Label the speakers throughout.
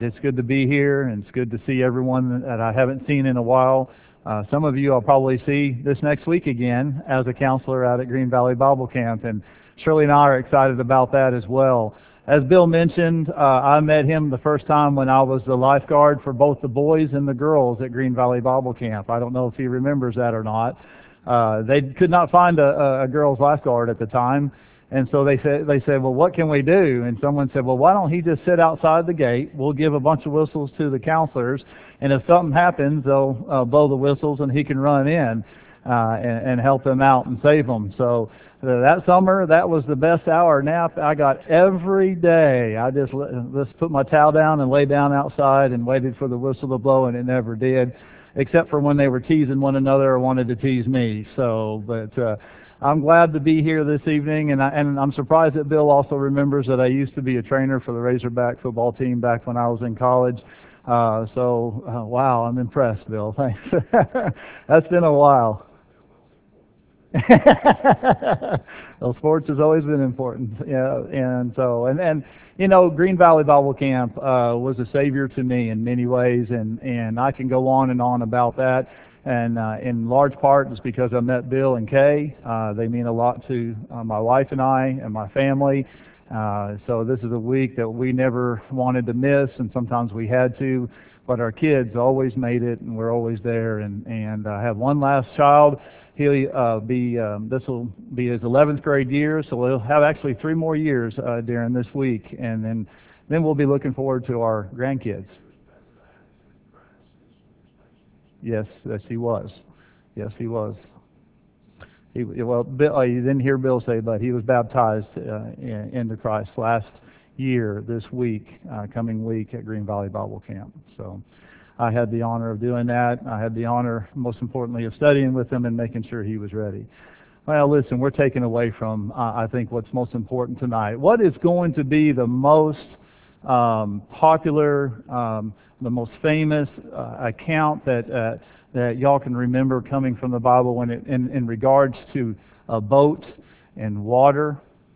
Speaker 1: It's good to be here, and it's good to see everyone that I haven't seen in a while. Some of you I'll probably see this next week again as a counselor out at Green Valley Bible Camp, and Shirley and I are excited about that as well. As Bill mentioned, I met him the first time when I was the lifeguard for both the boys and the girls at Green Valley Bible Camp. I don't know if he remembers that or not. They could not find a girls lifeguard at the time. And so they said, well, what can we do? And someone said, well, why don't he just sit outside the gate? We'll give a bunch of whistles to the counselors, and if something happens, they'll blow the whistles, and he can run in and help them out and save them. So that summer, that was the best hour nap I got every day. I just put my towel down and lay down outside and waited for the whistle to blow, and it never did, except for when they were teasing one another or wanted to tease me. So, but I'm glad to be here this evening, and I'm surprised that Bill also remembers that I used to be a trainer for the Razorback football team back when I was in college. Wow, I'm impressed, Bill. Thanks. That's been a while. Well, sports has always been important, yeah, and you know, Green Valley Bible Camp was a savior to me in many ways, and I can go on and on about that. And in large part, it's because I met Bill and Kay. They mean a lot to my wife and I and my family. So this is a week that we never wanted to miss, and sometimes we had to, but our kids always made it, and we're always there. And I have one last child. He'll this will be his 11th grade year, so we'll have actually 3 more years during this week, and then we'll be looking forward to our grandkids. Yes, he was. Yes, he was. Well, Bill, you didn't hear Bill say, but he was baptized into Christ last year, this week, coming week at Green Valley Bible Camp. So I had the honor of doing that. I had the honor, most importantly, of studying with him and making sure he was ready. Well, listen, we're taking away from, I think, what's most important tonight. What is going to be the most popular, the most famous account that y'all can remember coming from the Bible when in regards to a boat and water?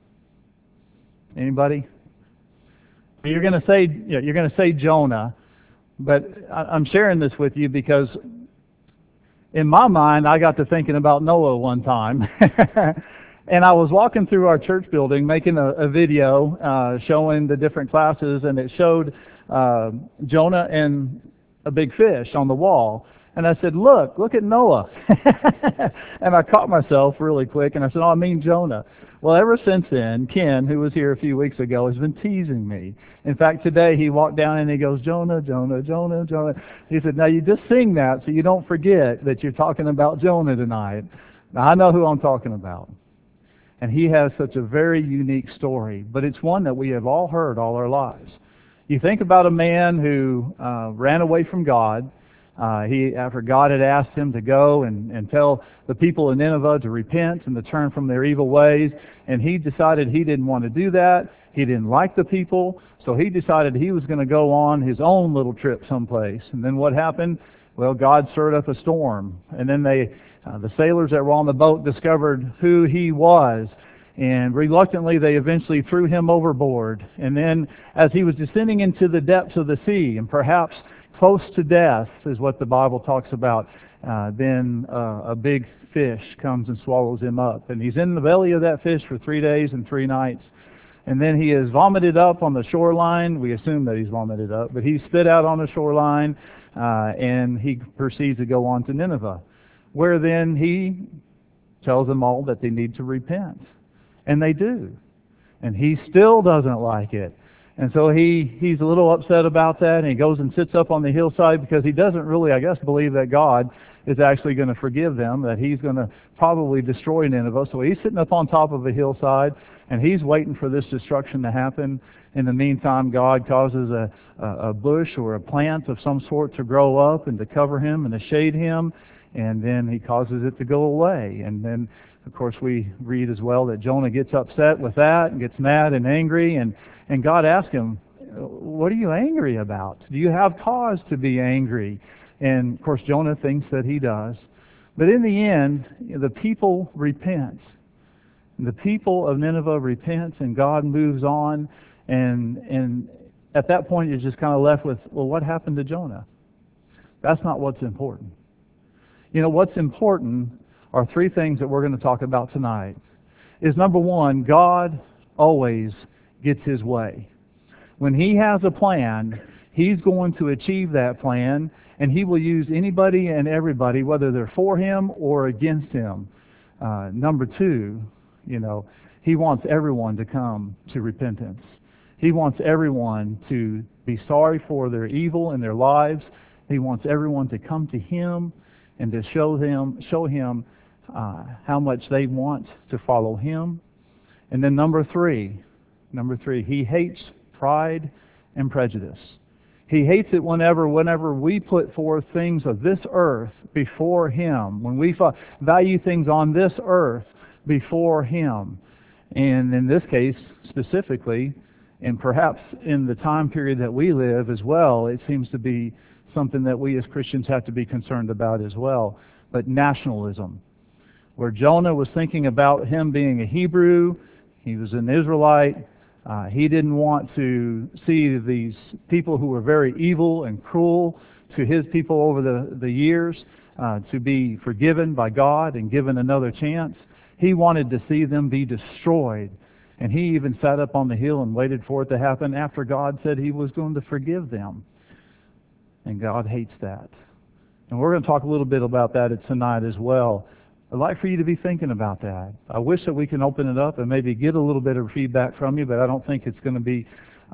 Speaker 1: Anybody? You're going to say Jonah, but I'm sharing this with you because in my mind I got to thinking about Noah one time. And I was walking through our church building making a video showing the different classes, and it showed Jonah and a big fish on the wall. And I said, look at Noah. And I caught myself really quick, and I said, oh, I mean Jonah. Well, ever since then, Ken, who was here a few weeks ago, has been teasing me. In fact, today he walked down and he goes, Jonah, Jonah, Jonah, Jonah. He said, now you just sing that so you don't forget that you're talking about Jonah tonight. Now, I know who I'm talking about. And he has such a very unique story, but it's one that we have all heard all our lives. You think about a man who ran away from God. After God had asked him to go and tell the people in Nineveh to repent and to turn from their evil ways, and he decided he didn't want to do that. He didn't like the people, so he decided he was going to go on his own little trip someplace. And then what happened? Well, God stirred up a storm, and then the sailors that were on the boat discovered who he was, and reluctantly they eventually threw him overboard. And then as he was descending into the depths of the sea, and perhaps close to death is what the Bible talks about, then a big fish comes and swallows him up. And he's in the belly of that fish for 3 days and 3 nights. And then he is vomited up on the shoreline. We assume that he's vomited up, but he's spit out on the shoreline, and he proceeds to go on to Nineveh, where then he tells them all that they need to repent. And they do. And he still doesn't like it. And so he's a little upset about that, and he goes and sits up on the hillside because he doesn't really, I guess, believe that God is actually going to forgive them, that he's going to probably destroy Nineveh. So he's sitting up on top of a hillside, and he's waiting for this destruction to happen. In the meantime, God causes a bush or a plant of some sort to grow up and to cover him and to shade him, and then he causes it to go away. And then, of course, we read as well that Jonah gets upset with that and gets mad and angry, and God asks him, what are you angry about? Do you have cause to be angry? And, of course, Jonah thinks that he does. But in the end, the people repent. The people of Nineveh repent, and God moves on. And at that point you're just kind of left with, well, what happened to Jonah? That's not what's important. You know, what's important are three things that we're going to talk about tonight. Is number one, God always gets his way. When he has a plan, he's going to achieve that plan, and he will use anybody and everybody, whether they're for him or against him. Number two, you know, he wants everyone to come to repentance. He wants everyone to be sorry for their evil in their lives. He wants everyone to come to him and to show him how much they want to follow him. And then number three, he hates pride and prejudice. He hates it whenever we put forth things of this earth before him, when we value things on this earth before him. And in this case, specifically, and perhaps in the time period that we live as well, it seems to be something that we as Christians have to be concerned about as well. But nationalism, where Jonah was thinking about him being a Hebrew, he was an Israelite, he didn't want to see these people who were very evil and cruel to his people over the years to be forgiven by God and given another chance. He wanted to see them be destroyed. And he even sat up on the hill and waited for it to happen after God said he was going to forgive them. And God hates that. And we're going to talk a little bit about that tonight as well. I'd like for you to be thinking about that. I wish that we can open it up and maybe get a little bit of feedback from you, but I don't think it's going to be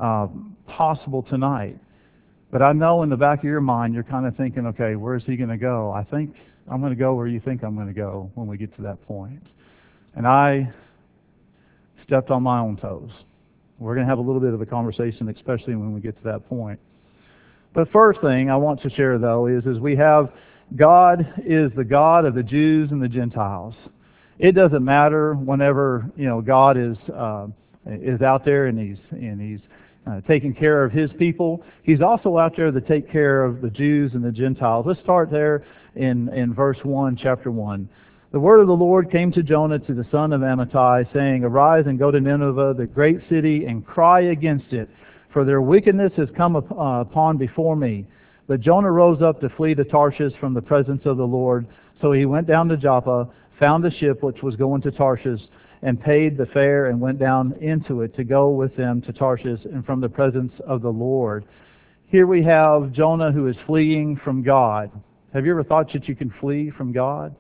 Speaker 1: possible tonight. But I know in the back of your mind, you're kind of thinking, okay, where is he going to go? I think I'm going to go where you think I'm going to go when we get to that point. And I stepped on my own toes. We're going to have a little bit of a conversation, especially when we get to that point. But first thing I want to share, though, is we have God is the God of the Jews and the Gentiles. It doesn't matter whenever God is out there and he's taking care of his people. He's also out there to take care of the Jews and the Gentiles. Let's start there in verse 1, chapter 1. The word of the Lord came to Jonah, to the son of Amittai, saying, Arise and go to Nineveh, the great city, and cry against it, for their wickedness has come upon before me. But Jonah rose up to flee to Tarshish from the presence of the Lord. So he went down to Joppa, found a ship which was going to Tarshish, and paid the fare and went down into it to go with them to Tarshish and from the presence of the Lord. Here we have Jonah who is fleeing from God. Have you ever thought that you can flee from God?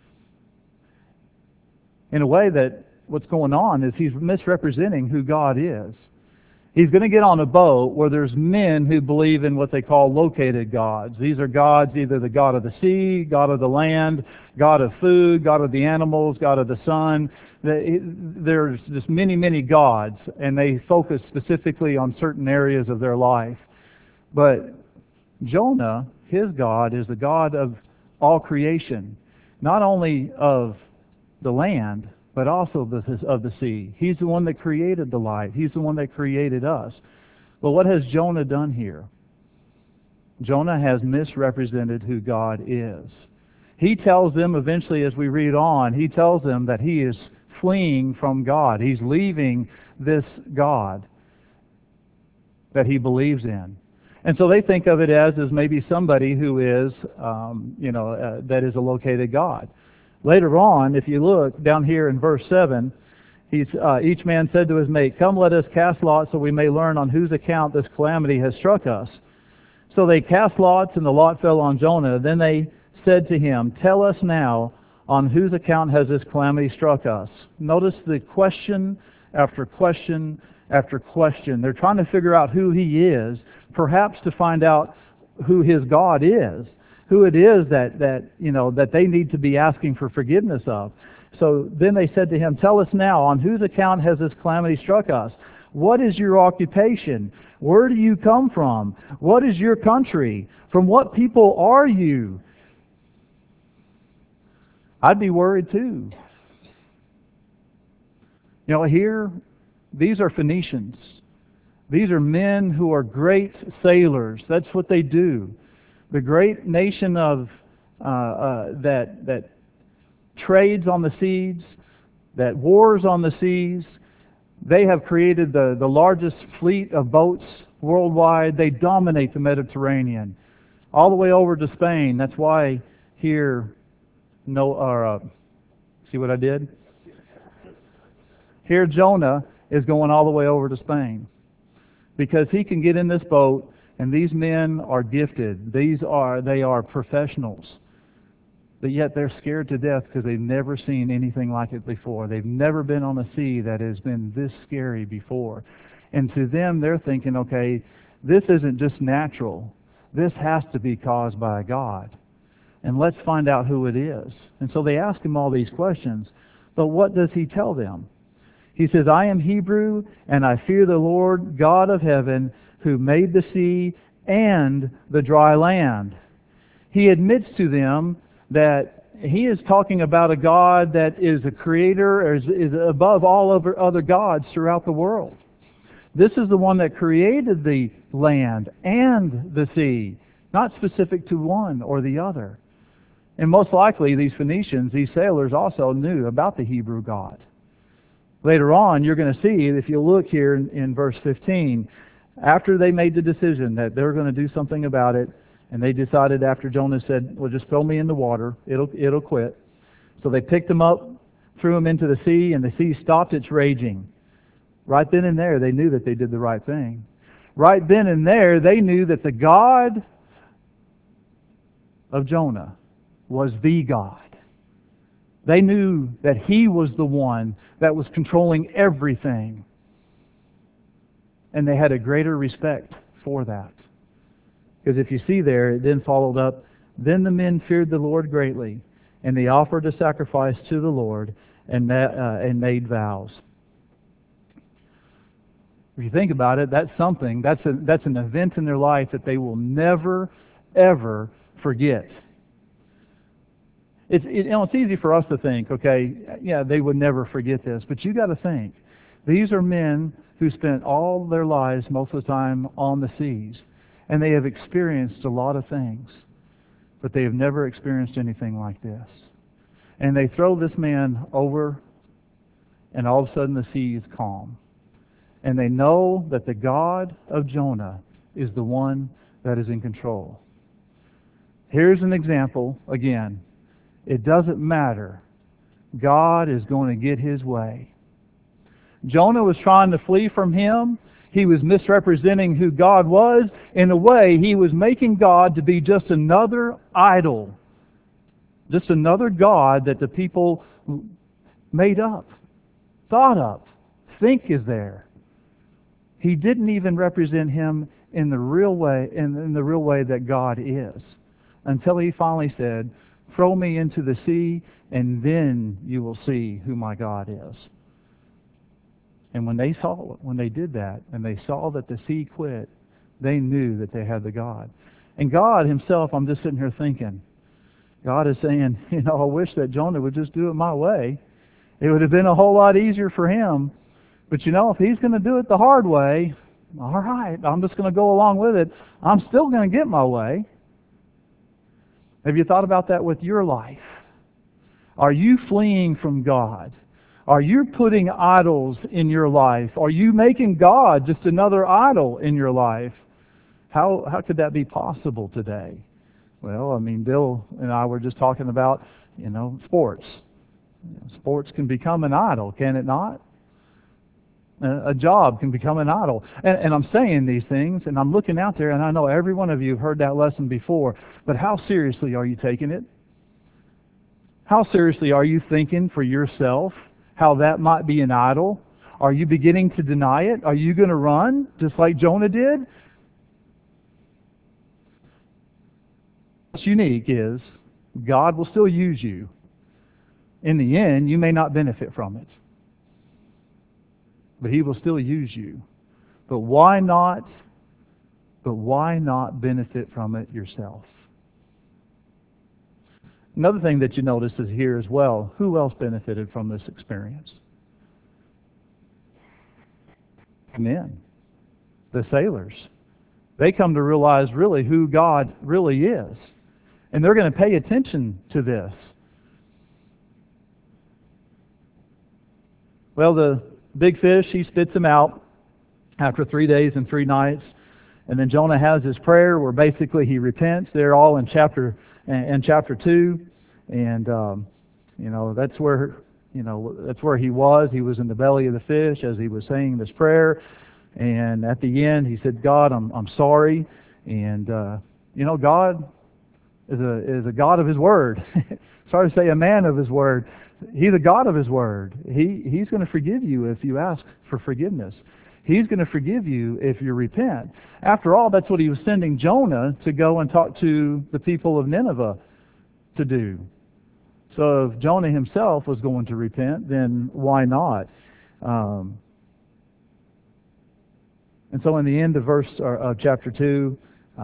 Speaker 1: In a way that what's going on is he's misrepresenting who God is. He's going to get on a boat where there's men who believe in what they call located gods. These are gods, either the God of the sea, God of the land, God of food, God of the animals, God of the sun. There's just many, many gods, and they focus specifically on certain areas of their life. But Jonah, his God, is the God of all creation, not only of the land, but also of the sea. He's the one that created the light. He's the one that created us. Well, what has Jonah done here? Jonah has misrepresented who God is. He tells them eventually, as we read on, he tells them that he is fleeing from God. He's leaving this God that he believes in. And so they think of it as maybe somebody who is, that is a located God. Later on, if you look down here in verse 7, each man said to his mate, Come, let us cast lots so we may learn on whose account this calamity has struck us. So they cast lots, and the lot fell on Jonah. Then they said to him, Tell us now, on whose account has this calamity struck us? Notice the question after question after question. They're trying to figure out who he is, perhaps to find out who his God is, who it is that they need to be asking for forgiveness of. So then they said to him, Tell us now, on whose account has this calamity struck us? What is your occupation? Where do you come from? What is your country? From what people are you? I'd be worried too. Here, these are Phoenicians. These are men who are great sailors. That's what they do. The great nation of that trades on the seas, that wars on the seas. They have created the largest fleet of boats worldwide. They dominate the Mediterranean, all the way over to Spain. That's why here, see what I did? Here Jonah is going all the way over to Spain because he can get in this boat, and these men are gifted. They are professionals. But yet they're scared to death because they've never seen anything like it before. They've never been on a sea that has been this scary before. And to them, they're thinking, okay, this isn't just natural. This has to be caused by a God. And let's find out who it is. And so they ask him all these questions. But what does he tell them? He says, I am Hebrew, and I fear the Lord God of heaven, who made the sea and the dry land. He admits to them that he is talking about a God that is a creator, or is above all other gods throughout the world. This is the one that created the land and the sea, not specific to one or the other. And most likely these Phoenicians, these sailors, also knew about the Hebrew God. Later on, you're going to see, if you look here in verse 15, after they made the decision that they were going to do something about it, and they decided after Jonah said, well, just throw me in the water, it'll quit. So they picked him up, threw him into the sea, and the sea stopped its raging. Right then and there, they knew that they did the right thing. Right then and there, they knew that the God of Jonah was the God. They knew that he was the one that was controlling everything. And they had a greater respect for that. Because if you see there, it then followed up, then the men feared the Lord greatly, and they offered a sacrifice to the Lord and made vows. If you think about it, that's something, that's an event in their life that they will never, ever forget. It's easy for us to think, okay, yeah, they would never forget this. But you got to think, these are men who spent all their lives, most of the time, on the seas. And they have experienced a lot of things. But they have never experienced anything like this. And they throw this man over, and all of a sudden the sea is calm. And they know that the God of Jonah is the one that is in control. Here's an example, again. It doesn't matter. God is going to get his way. Jonah was trying to flee from him. He was misrepresenting who God was. In a way, he was making God to be just another idol. Just another God that the people made up, thought up, think is there. He didn't even represent him in the real way, in the real way that God is. Until he finally said, throw me into the sea, and then you will see who my God is. And when they did that, and they saw that the sea quit, they knew that they had the God. And God himself, I'm just sitting here thinking, God is saying, I wish that Jonah would just do it my way. It would have been a whole lot easier for him. But if he's going to do it the hard way, all right, I'm just going to go along with it. I'm still going to get my way. Have you thought about that with your life? Are you fleeing from God? Are you putting idols in your life? Are you making God just another idol in your life? How could that be possible today? Well, Bill and I were just talking about, sports. Sports can become an idol, can it not? A job can become an idol. And I'm saying these things, and I'm looking out there, and I know every one of you have heard that lesson before, but how seriously are you taking it? How seriously are you thinking for yourself how that might be an idol? Are you beginning to deny it? Are you going to run, just like Jonah did? What's unique is God will still use you. In the end, you may not benefit from it, but he will still use you. But why not benefit from it yourself? Another thing that you notice is here as well, who else benefited from this experience? Men, the sailors. They come to realize really who God really is. And they're going to pay attention to this. Well, the big fish, he spits him out after 3 days and 3 nights. And then Jonah has his prayer where basically he repents. They're all in chapter 2, and that's where he was. He was in the belly of the fish as he was saying this prayer. And at the end, he said, "God, I'm sorry." And God is a God of His Word. Sorry to say, a man of His Word. He's a God of His Word. He's going to forgive you if you ask for forgiveness. He's going to forgive you if you repent. After all, that's what He was sending Jonah to go and talk to the people of Nineveh to do. So if Jonah himself was going to repent, then why not? And so in the end of chapter 2,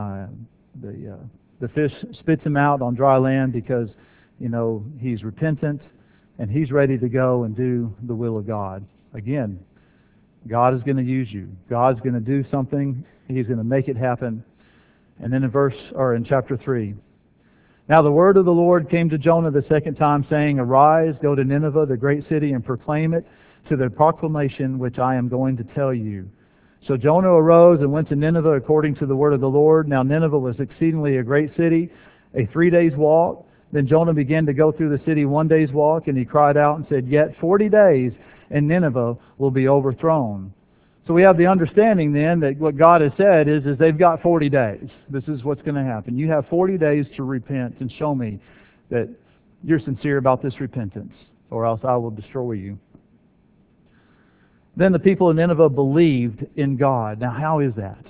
Speaker 1: the fish spits him out on dry land because he's repentant and he's ready to go and do the will of God. Again, God is going to use you. God's going to do something. He's going to make it happen. And then in chapter 3, "Now the word of the Lord came to Jonah the second time, saying, Arise, go to Nineveh, the great city, and proclaim it to the proclamation which I am going to tell you. So Jonah arose and went to Nineveh according to the word of the Lord. Now Nineveh was exceedingly a great city, a 3 days' walk. Then Jonah began to go through the city 1 day's walk, and he cried out and said, Yet 40 days, and Nineveh will be overthrown." So we have the understanding then that what God has said is they've got 40 days. This is what's going to happen. You have 40 days to repent and show me that you're sincere about this repentance, or else I will destroy you. Then the people of Nineveh believed in God. Now, how is that?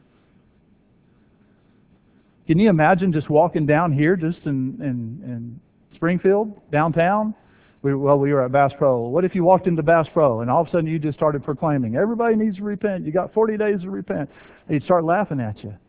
Speaker 1: Can you imagine just walking down here, just in Springfield, downtown? We were at Bass Pro. What if you walked into Bass Pro and all of a sudden you just started proclaiming, everybody needs to repent. You got 40 days to repent. They'd start laughing at you.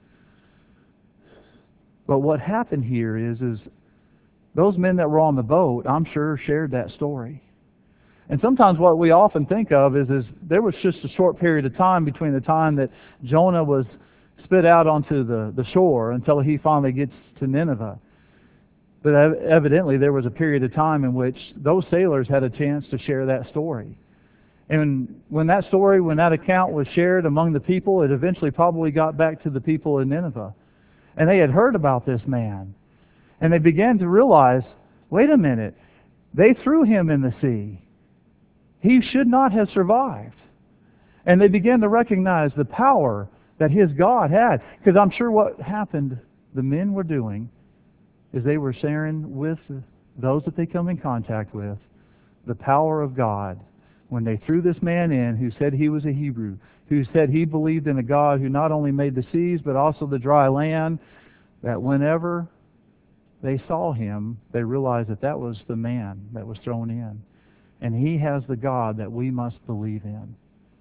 Speaker 1: But what happened here is those men that were on the boat, I'm sure, shared that story. And sometimes what we often think of is there was just a short period of time between the time that Jonah was spit out onto the shore until he finally gets to Nineveh. But evidently there was a period of time in which those sailors had a chance to share that story. And when that account was shared among the people, it eventually probably got back to the people in Nineveh. And they had heard about this man. And they began to realize, wait a minute, they threw him in the sea. He should not have survived. And they began to recognize the power that his God had. Because I'm sure what happened, the men were doing, is they were sharing with those that they come in contact with the power of God. When they threw this man in who said he was a Hebrew, who said he believed in a God who not only made the seas but also the dry land, that whenever they saw him, they realized that was the man that was thrown in. And he has the God that we must believe in.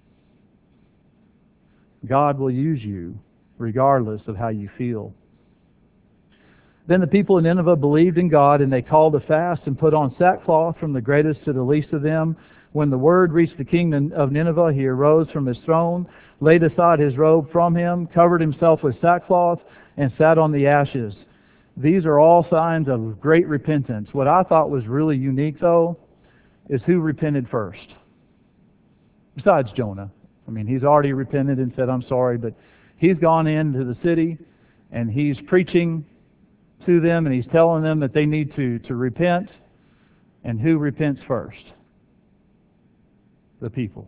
Speaker 1: God will use you regardless of how you feel. Then the people of Nineveh believed in God, and they called a fast and put on sackcloth from the greatest to the least of them. When the word reached the king of Nineveh, he arose from his throne, laid aside his robe from him, covered himself with sackcloth, and sat on the ashes. These are all signs of great repentance. What I thought was really unique, though, is who repented first. Besides Jonah. I mean, he's already repented and said, I'm sorry, but he's gone into the city, and he's preaching to them, and he's telling them that they need to repent. And who repents first? The people.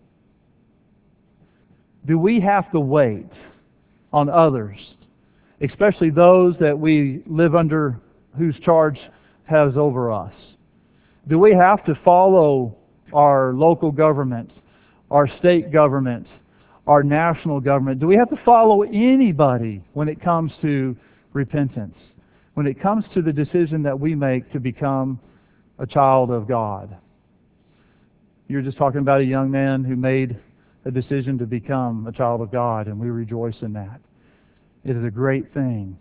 Speaker 1: Do we have to wait on others, especially those that we live under, whose charge has over us? Do we have to follow our local government, our state government, our national government? Do we have to follow anybody when it comes to repentance? When it comes to the decision that we make to become a child of God? You're just talking about a young man who made a decision to become a child of God, and we rejoice in that. It is a great thing.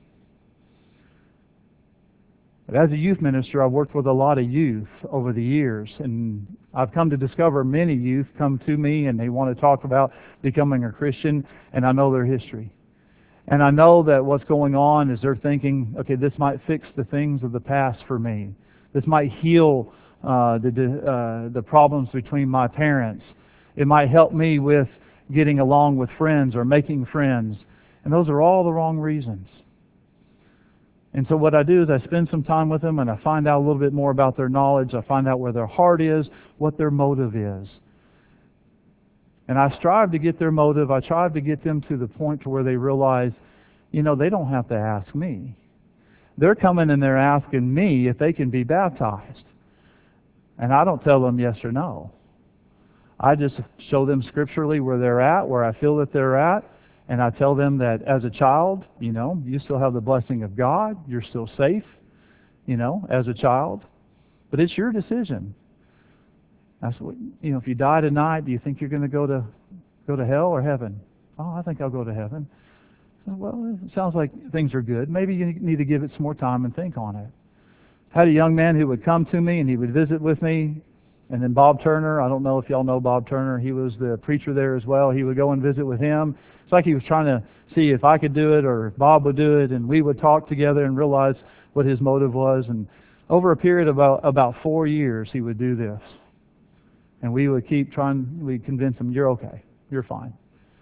Speaker 1: But as a youth minister, I've worked with a lot of youth over the years, and I've come to discover many youth come to me and they want to talk about becoming a Christian, and I know their history. And I know that what's going on is they're thinking, okay, this might fix the things of the past for me. This might heal the problems between my parents. It might help me with getting along with friends or making friends. And those are all the wrong reasons. And so what I do is I spend some time with them and I find out a little bit more about their knowledge. I find out where their heart is, what their motive is. And I strive to get their motive. I try to get them to the point to where they realize, they don't have to ask me. They're coming and they're asking me if they can be baptized. And I don't tell them yes or no. I just show them scripturally where they're at, where I feel that they're at. And I tell them that as a child, you still have the blessing of God. You're still safe, as a child. But it's your decision. That's what, if you die tonight, do you think you're going to go to hell or heaven? Oh, I think I'll go to heaven. Well, it sounds like things are good. Maybe you need to give it some more time and think on it. I had a young man who would come to me and he would visit with me. And then Bob Turner, I don't know if y'all know Bob Turner. He was the preacher there as well. He would go and visit with him. It's like he was trying to see if I could do it or if Bob would do it. And we would talk together and realize what his motive was. And over a period of about 4 years, he would do this. And we would keep trying, we'd convince him, you're okay, you're fine.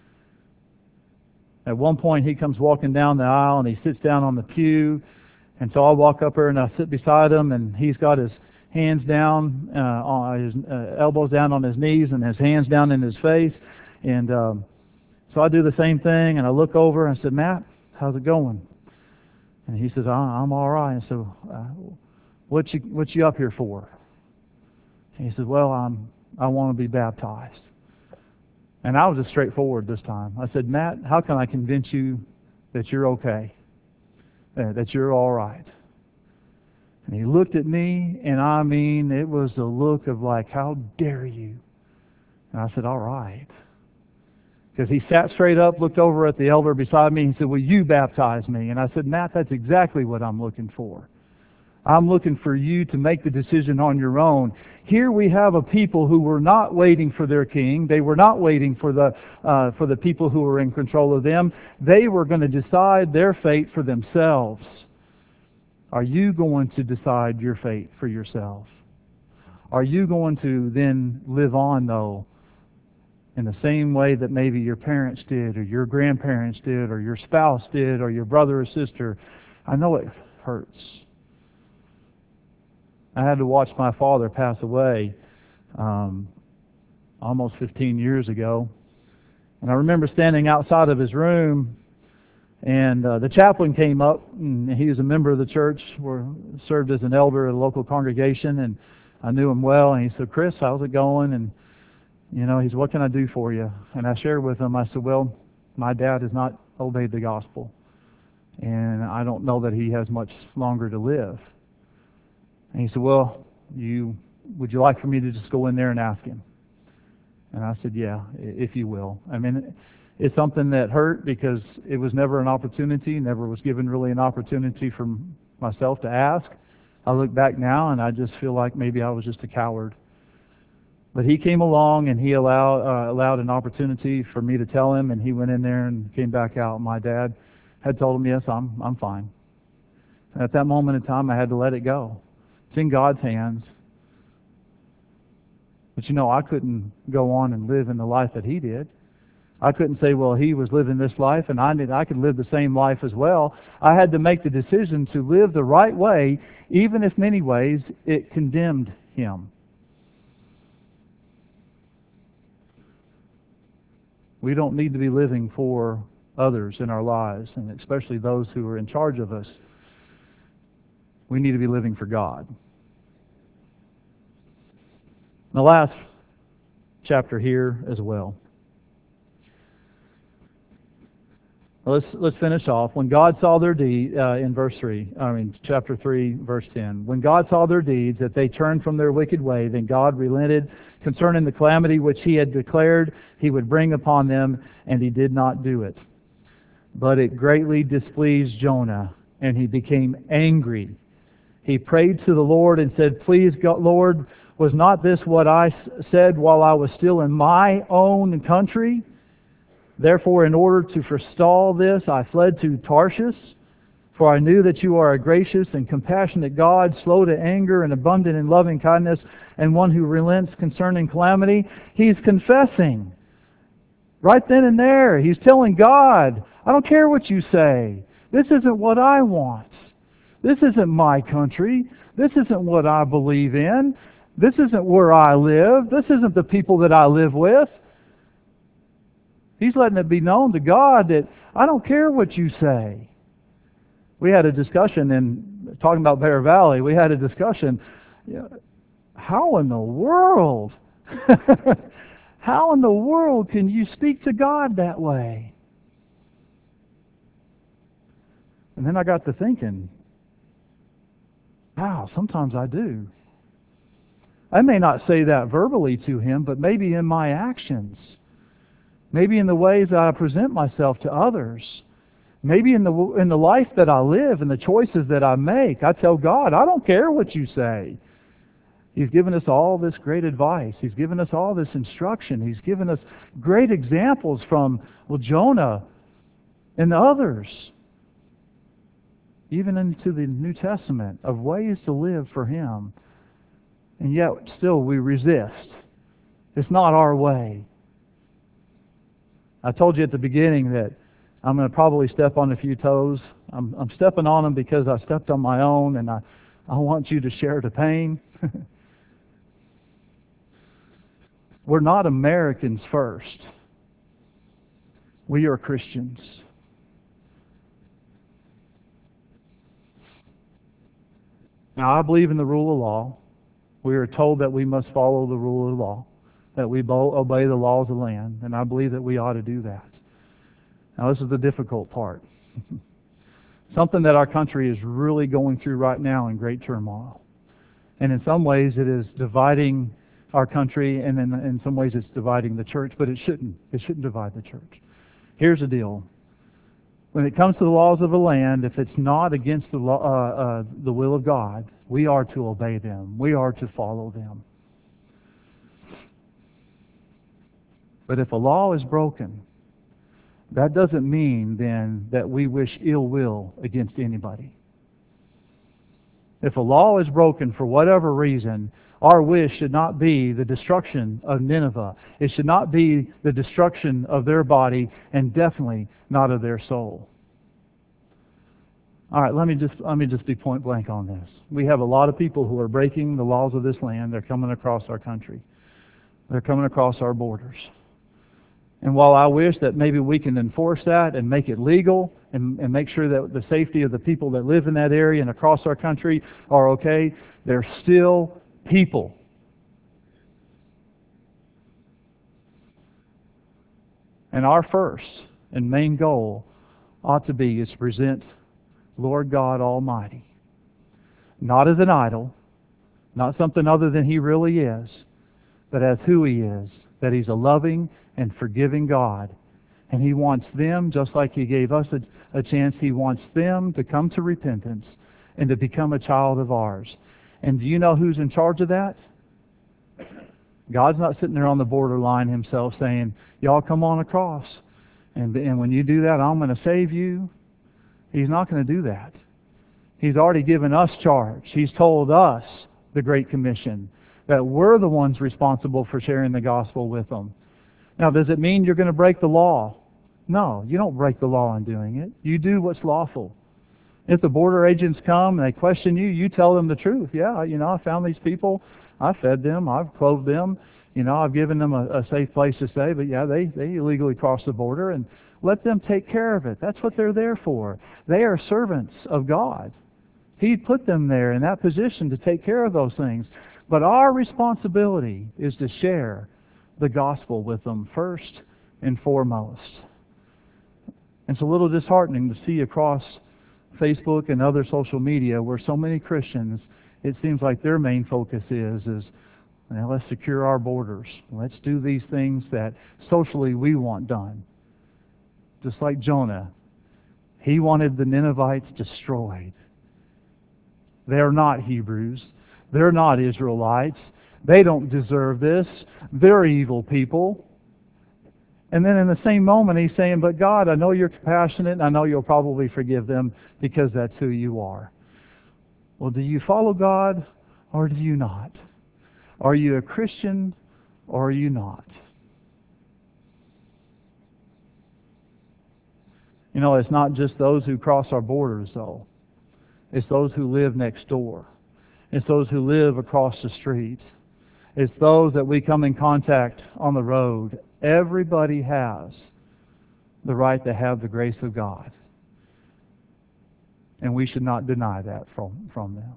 Speaker 1: At one point, he comes walking down the aisle and he sits down on the pew. And so I walk up there and I sit beside him and he's got his hands down, on his elbows down on his knees and his hands down in his face. And so I do the same thing and I look over and I said, Matt, how's it going? And he says, I'm all right. And so, what you up here for? And he says, well, I want to be baptized. And I was just straightforward this time. I said, Matt, how can I convince you that you're okay, that you're all right? And he looked at me, and I mean, it was a look of like, how dare you? And I said, all right. Because he sat straight up, looked over at the elder beside me, and he said, will you baptize me? And I said, Matt, that's exactly what I'm looking for. I'm looking for you to make the decision on your own. Here we have a people who were not waiting for their king. They were not waiting for the people who were in control of them. They were going to decide their fate for themselves. Are you going to decide your fate for yourself? Are you going to then live on, though, in the same way that maybe your parents did, or your grandparents did, or your spouse did, or your brother or sister? I know it hurts. I had to watch my father pass away almost 15 years ago. And I remember standing outside of his room, and the chaplain came up, and he was a member of the church, served as an elder at a local congregation, and I knew him well. And he said, Chris, how's it going? And, he said, what can I do for you? And I shared with him, I said, well, my dad has not obeyed the gospel, and I don't know that he has much longer to live. And he said, well, would you like for me to just go in there and ask him? And I said, yeah, if you will. I mean, it's something that hurt because it was never an opportunity, never was given really an opportunity for myself to ask. I look back now and I just feel like maybe I was just a coward. But he came along and he allowed an opportunity for me to tell him, and he went in there and came back out. My dad had told him, yes, I'm fine. And at that moment in time, I had to let it go. It's in God's hands. But I couldn't go on and live in the life that he did. I couldn't say, well, he was living this life and I could live the same life as well. I had to make the decision to live the right way, even if many ways it condemned him. We don't need to be living for others in our lives, and especially those who are in charge of us. We need to be living for God. The last chapter here as well. Let's finish off. When God saw their deed, in chapter 3, verse 10. When God saw their deeds, that they turned from their wicked way, then God relented concerning the calamity which He had declared He would bring upon them, and He did not do it. But it greatly displeased Jonah, and he became angry. He prayed to the Lord and said, please, God, Lord, was not this what I said while I was still in my own country? Therefore, in order to forestall this, I fled to Tarshish, for I knew that you are a gracious and compassionate God, slow to anger and abundant in loving kindness, and one who relents concerning calamity. He's confessing. Right then and there, he's telling God, I don't care what you say. This isn't what I want. This isn't my country. This isn't what I believe in. This isn't where I live. This isn't the people that I live with. He's letting it be known to God that I don't care what you say. We had a discussion in talking about Bear Valley. We had a discussion. How in the world? How in the world can you speak to God that way? And then I got to thinking, wow, sometimes I do. I may not say that verbally to Him, but maybe in my actions. Maybe in the ways that I present myself to others. Maybe in the life that I live and the choices that I make. I tell God, I don't care what you say. He's given us all this great advice. He's given us all this instruction. He's given us great examples from, Jonah and others, even into the New Testament, of ways to live for Him. And yet, still, we resist. It's not our way. I told you at the beginning that I'm going to probably step on a few toes. I'm stepping on them because I stepped on my own, and I want you to share the pain. We're not Americans first. We are Christians. Now, I believe in the rule of law. We are told that we must follow the rule of law, that we obey the laws of the land, and I believe that we ought to do that. Now, this is the difficult part. Something that our country is really going through right now in great turmoil. And in some ways it is dividing our country, and in some ways it's dividing the church, but it shouldn't. It shouldn't divide the church. Here's the deal. When it comes to the laws of the land, if it's not against the will of God, we are to obey them. We are to follow them. But if a law is broken, that doesn't mean then that we wish ill will against anybody. If a law is broken for whatever reason, our wish should not be the destruction of Nineveh. It should not be the destruction of their body, and definitely not of their soul. All right, let me just be point blank on this. We have a lot of people who are breaking the laws of this land. They're coming across our country. They're coming across our borders. And while I wish that maybe we can enforce that and make it legal and make sure that the safety of the people that live in that area and across our country are okay, they're still people. And our first and main goal ought to be is to present Lord God Almighty, not as an idol, not something other than He really is, but as who He is, that He's a loving and forgiving God. And He wants them, just like He gave us a chance, He wants them to come to repentance and to become a child of ours. And do you know who's in charge of that? God's not sitting there on the borderline Himself saying, y'all come on across. And when you do that, I'm going to save you. He's not going to do that. He's already given us charge. He's told us, the Great Commission, that we're the ones responsible for sharing the gospel with them. Now, does it mean you're going to break the law? No, you don't break the law in doing it. You do what's lawful. If the border agents come and they question you, you tell them the truth. Yeah, I found these people. I fed them. I've clothed them. I've given them a safe place to stay. But yeah, they illegally crossed the border, and let them take care of it. That's what they're there for. They are servants of God. He put them there in that position to take care of those things. But our responsibility is to share the gospel with them first and foremost. It's a little disheartening to see across Facebook and other social media where so many Christians, it seems like their main focus is let's secure our borders. Let's do these things that socially we want done. Just like Jonah, he wanted the Ninevites destroyed. They're not Hebrews. They're not Israelites. They don't deserve this. They're evil people. And then in the same moment he's saying, but God, I know you're compassionate, and I know you'll probably forgive them because that's who you are. Well, do you follow God or do you not? Are you a Christian or are you not? You know, it's not just those who cross our borders, though. It's those who live next door. It's those who live across the street. It's those that we come in contact on the road. Everybody has the right to have the grace of God. And we should not deny that from them.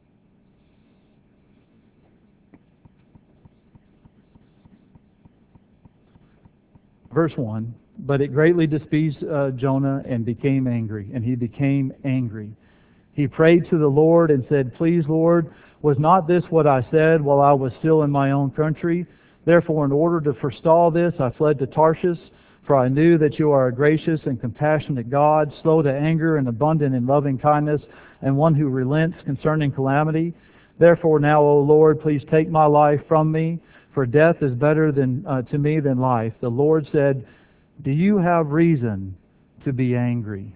Speaker 1: Verse 1, but it greatly displeased Jonah and became angry. And he became angry. He prayed to the Lord and said, Please, Lord, was not this what I said while I was still in my own country? Therefore, in order to forestall this, I fled to Tarshish, for I knew that you are a gracious and compassionate God, slow to anger and abundant in loving kindness, and one who relents concerning calamity. Therefore now, O Lord, please take my life from me, for death is better to me than life. The Lord said, Do you have reason to be angry?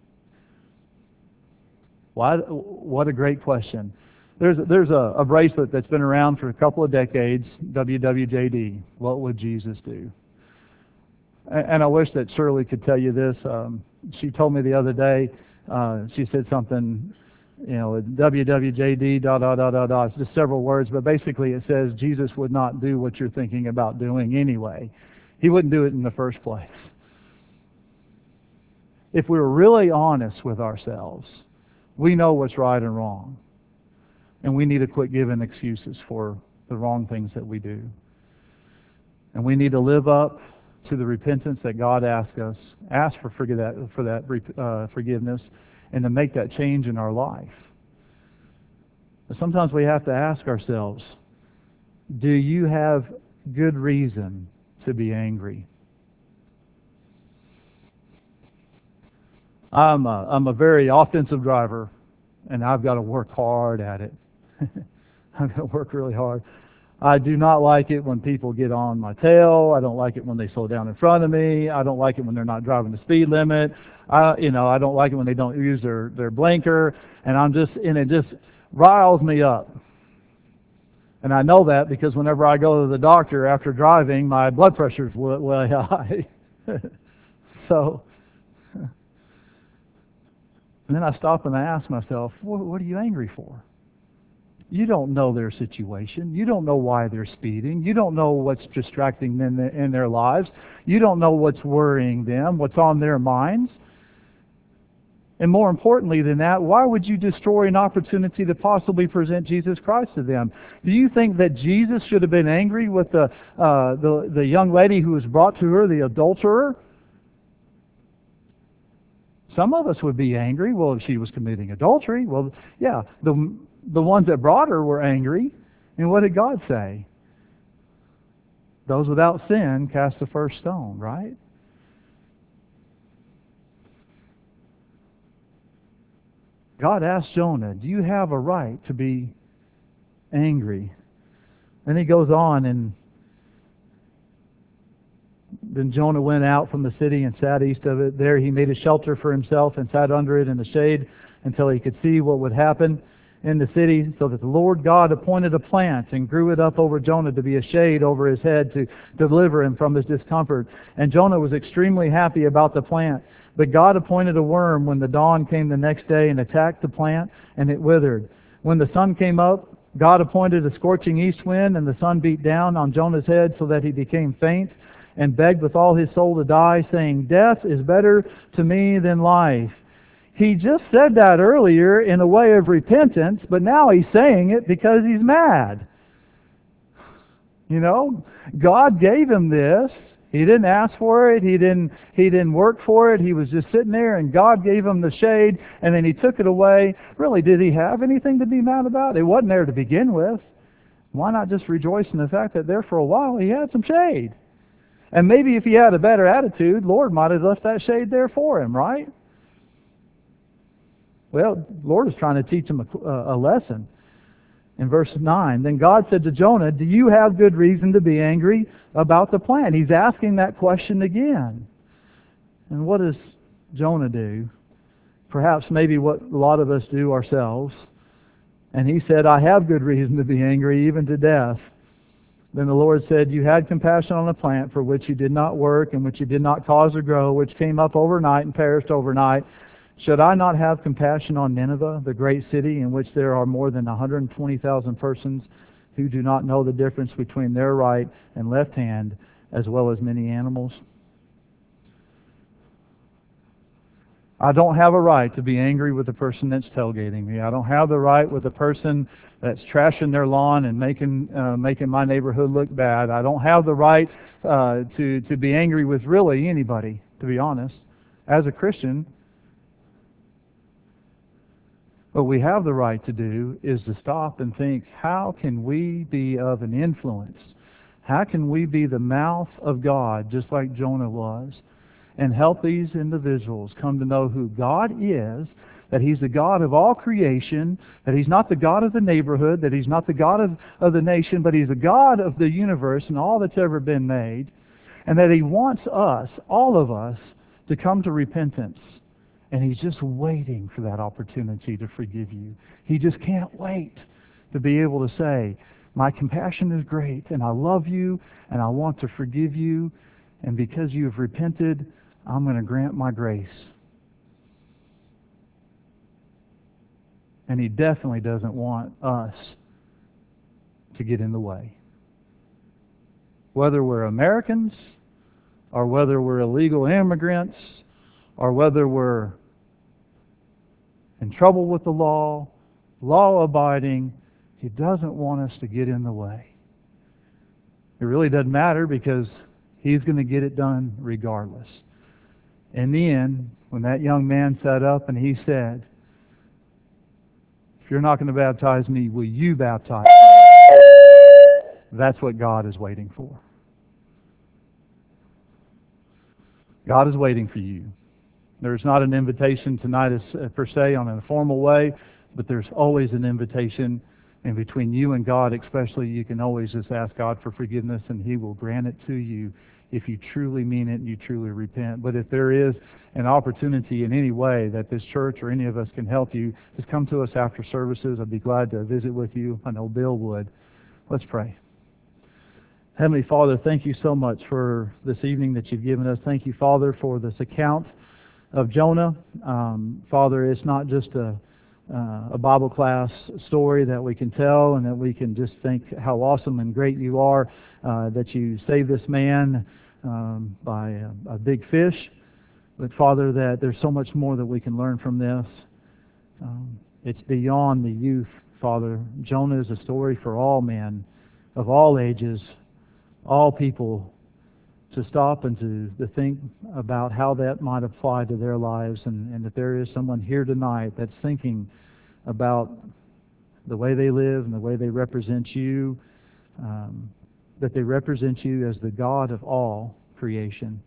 Speaker 1: What a great question. There's a bracelet that's been around for a couple of decades, WWJD. What would Jesus do? And I wish that Shirley could tell you this. She told me the other day, she said something, WWJD, ... It's just several words, but basically it says Jesus would not do what you're thinking about doing anyway. He wouldn't do it in the first place. If we were really honest with ourselves, we know what's right and wrong. And we need to quit giving excuses for the wrong things that we do. And we need to live up to the repentance that God asks us, ask for forgiveness, and to make that change in our life. But sometimes we have to ask ourselves, do you have good reason to be angry? I'm a very offensive driver, and I've got to work hard at it. I've got to work really hard. I do not like it when people get on my tail. I don't like it when they slow down in front of me. I don't like it when they're not driving the speed limit. I don't like it when they don't use their blinker. And it just riles me up. And I know that because whenever I go to the doctor after driving, my blood pressure's way high. So, and then I stop and I ask myself, what are you angry for? You don't know their situation. You don't know why they're speeding. You don't know what's distracting them in their lives. You don't know what's worrying them, what's on their minds. And more importantly than that, why would you destroy an opportunity to possibly present Jesus Christ to them? Do you think that Jesus should have been angry with the young lady who was brought to her, the adulterer? Some of us would be angry. Well, if she was committing adultery, well, yeah, the ones that brought her were angry. And what did God say? Those without sin cast the first stone, right? God asked Jonah, do you have a right to be angry? Then he goes on, and then Jonah went out from the city and sat east of it. There he made a shelter for himself and sat under it in the shade until he could see what would happen in the city, so that the Lord God appointed a plant and grew it up over Jonah to be a shade over his head to deliver him from his discomfort. And Jonah was extremely happy about the plant. But God appointed a worm when the dawn came the next day and attacked the plant, and it withered. When the sun came up, God appointed a scorching east wind, and the sun beat down on Jonah's head so that he became faint and begged with all his soul to die, saying, Death is better to me than life. He just said that earlier in a way of repentance, but now he's saying it because he's mad. God gave him this. He didn't ask for it. He didn't work for it. He was just sitting there, and God gave him the shade, and then he took it away. Really, did he have anything to be mad about? It wasn't there to begin with. Why not just rejoice in the fact that there for a while he had some shade? And maybe if he had a better attitude, Lord might have left that shade there for him, right? Well, the Lord is trying to teach him a lesson. In verse 9, then God said to Jonah, do you have good reason to be angry about the plant? He's asking that question again. And what does Jonah do? Perhaps maybe what a lot of us do ourselves. And he said, I have good reason to be angry, even to death. Then the Lord said, you had compassion on a plant for which you did not work and which you did not cause to grow, which came up overnight and perished overnight. Should I not have compassion on Nineveh, the great city in which there are more than 120,000 persons who do not know the difference between their right and left hand, as well as many animals? I don't have a right to be angry with the person that's tailgating me. I don't have the right with the person that's trashing their lawn and making my neighborhood look bad. I don't have the right to be angry with really anybody, to be honest, as a Christian. What we have the right to do is to stop and think, how can we be of an influence? How can we be the mouth of God, just like Jonah was, and help these individuals come to know who God is, that He's the God of all creation, that He's not the God of the neighborhood, that He's not the God of the nation, but He's the God of the universe and all that's ever been made, and that He wants us, all of us, to come to repentance. And He's just waiting for that opportunity to forgive you. He just can't wait to be able to say, my compassion is great, and I love you, and I want to forgive you, and because you have repented, I'm going to grant my grace. And He definitely doesn't want us to get in the way. Whether we're Americans, or whether we're illegal immigrants, or whether we're in trouble with the law, law-abiding, He doesn't want us to get in the way. It really doesn't matter because He's going to get it done regardless. In the end, when that young man sat up and he said, if you're not going to baptize me, will you baptize me? That's what God is waiting for. God is waiting for you. There's not an invitation tonight per se on a formal way, but there's always an invitation. And between you and God especially, you can always just ask God for forgiveness and He will grant it to you if you truly mean it and you truly repent. But if there is an opportunity in any way that this church or any of us can help you, just come to us after services. I'd be glad to visit with you. I know Bill would. Let's pray. Heavenly Father, thank you so much for this evening that you've given us. Thank you, Father, for this account of Jonah. Father, it's not just a Bible class story that we can tell and that we can just think how awesome and great you are, that you saved this man by a big fish. But Father, that there's so much more that we can learn from this. It's beyond the youth, Father. Jonah is a story for all men, of all ages, all people, to stop and to think about how that might apply to their lives, and that there is someone here tonight that's thinking about the way they live and the way they represent you, that they represent you as the God of all creation.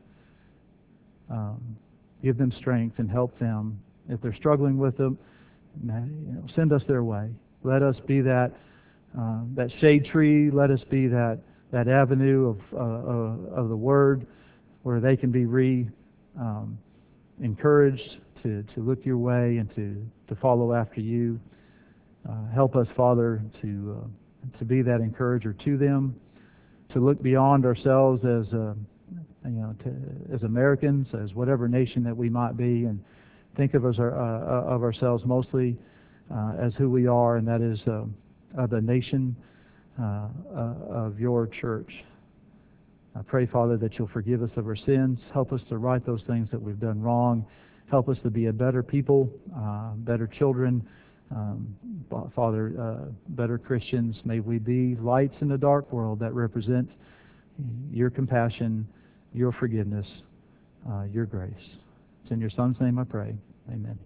Speaker 1: Give them strength and help them. If they're struggling with them, send us their way. Let us be that shade tree. Let us be that avenue of the Word where they can be encouraged to look your way and to follow after you. Help us, Father, to be that encourager to them, to look beyond ourselves as Americans, as whatever nation that we might be, and think of ourselves mostly as who we are, and that is the nation of your church. I pray, Father, that you'll forgive us of our sins. Help us to right those things that we've done wrong. Help us to be a better people, better children, Father, better Christians. May we be lights in the dark world that represent your compassion, your forgiveness, your grace. It's in your Son's name I pray. Amen.